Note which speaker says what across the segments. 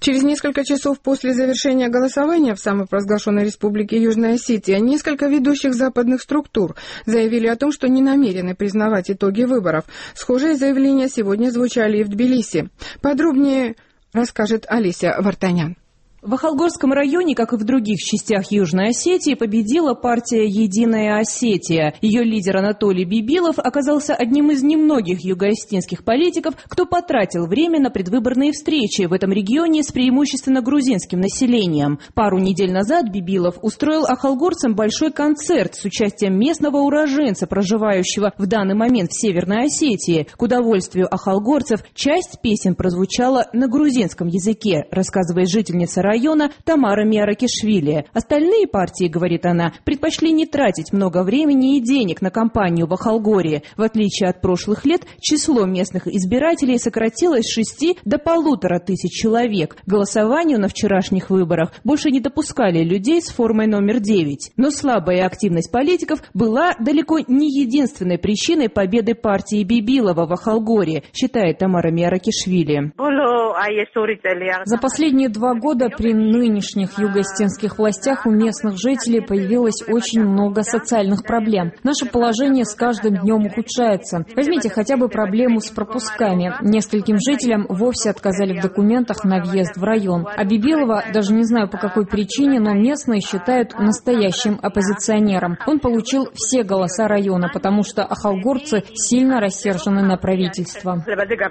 Speaker 1: Через несколько часов после завершения голосования в самопровозглашенной республике Южная Осетия несколько ведущих западных структур заявили о том, что не намерены признавать итоги выборов. Схожие заявления сегодня звучали и в Тбилиси. Подробнее расскажет Олеся Вартанян.
Speaker 2: В Ахалгорском районе, как и в других частях Южной Осетии, победила партия «Единая Осетия». Ее лидер Анатолий Бибилов оказался одним из немногих юго-осетинских политиков, кто потратил время на предвыборные встречи в этом регионе с преимущественно грузинским населением. Пару недель назад Бибилов устроил ахалгорцам большой концерт с участием местного уроженца, проживающего в данный момент в Северной Осетии. К удовольствию ахалгорцев часть песен прозвучала на грузинском языке, рассказывает жительница района Тамара Миаракишвили. Остальные партии, говорит она, предпочли не тратить много времени и денег на кампанию в Ахалгории. В отличие от прошлых лет, число местных избирателей сократилось с 6 до 1500 человек. К голосованию на вчерашних выборах больше не допускали людей с формой номер 9. Но слабая активность политиков была далеко не единственной причиной победы партии Бибилова в Ахалгории, считает Тамара Миаракишвили.
Speaker 3: За последние 2 года при нынешних юго-осетинских властях у местных жителей появилось очень много социальных проблем. Наше положение с каждым днем ухудшается. Возьмите хотя бы проблему с пропусками. Нескольким жителям вовсе отказали в документах на въезд в район. А Бибилова, даже не знаю по какой причине, но местные считают настоящим оппозиционером. Он получил все голоса района, потому что ахалгорцы сильно рассержены на правительство.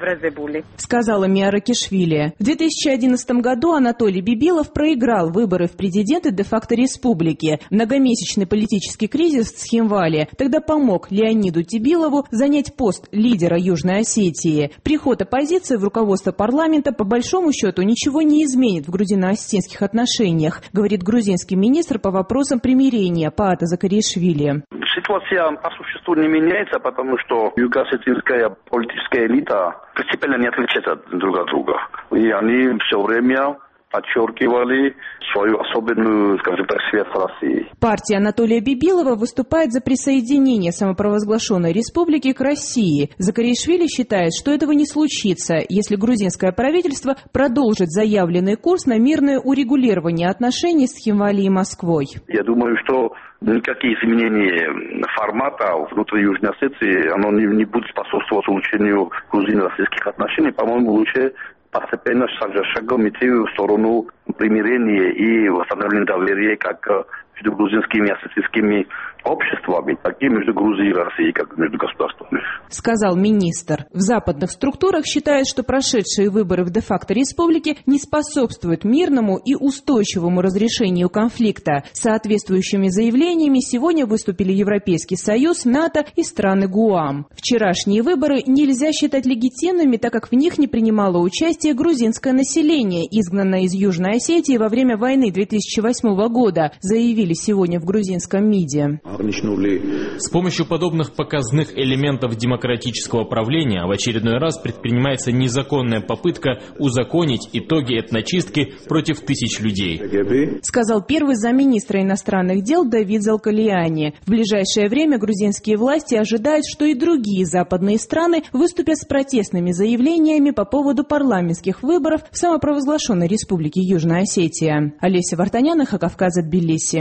Speaker 2: Сказала Миаракишвили. В 2011 году Анатолий Бибилов проиграл выборы в президенты де-факто республики. Многомесячный политический кризис в Схимвали тогда помог Леониду Тибилову занять пост лидера Южной Осетии. Приход оппозиции в руководство парламента по большому счету ничего не изменит в грузино-осетинских отношениях, говорит грузинский министр по вопросам примирения Паата Закаришвили.
Speaker 4: Ситуация по существу не меняется, потому что юго-осетинская политическая элита принципиально не отличается друг от друга. И они все время подчеркивали свою особенную, скажем так, связь с Россией.
Speaker 2: Партия Анатолия Бибилова выступает за присоединение самопровозглашенной республики к России. Закаришвили считает, что этого не случится, если грузинское правительство продолжит заявленный курс на мирное урегулирование отношений с Схимвали и Москвой.
Speaker 4: Я думаю, что никакие изменения формата внутри Южной Осетии, оно не будет способствовать улучшению грузино-российских отношений. По-моему, лучше постепенно шагом идти в сторону примирения и восстановления доверия как между грузинскими и осетинскими обществами, так и между Грузией и Россией, как между государствами.
Speaker 2: Сказал министр. В западных структурах считают, что прошедшие выборы в де-факто республике не способствуют мирному и устойчивому разрешению конфликта. Соответствующими заявлениями сегодня выступили Европейский Союз, НАТО и страны ГУАМ. Вчерашние выборы нельзя считать легитимными, так как в них не принимало участие грузинское население, изгнанное из Южной Осетии во время войны 2008 года, заявили сегодня в грузинском МИДе.
Speaker 5: С помощью подобных показных элементов демократического правления в очередной раз предпринимается незаконная попытка узаконить итоги этночистки против тысяч людей.
Speaker 2: Сказал первый замминистра иностранных дел Давид Залкалиани. В ближайшее время грузинские власти ожидают, что и другие западные страны выступят с протестными заявлениями по поводу парламентских выборов в самопровозглашенной республике Южная Осетия. Олеся Вартанян, Хакавказ, Тбилиси.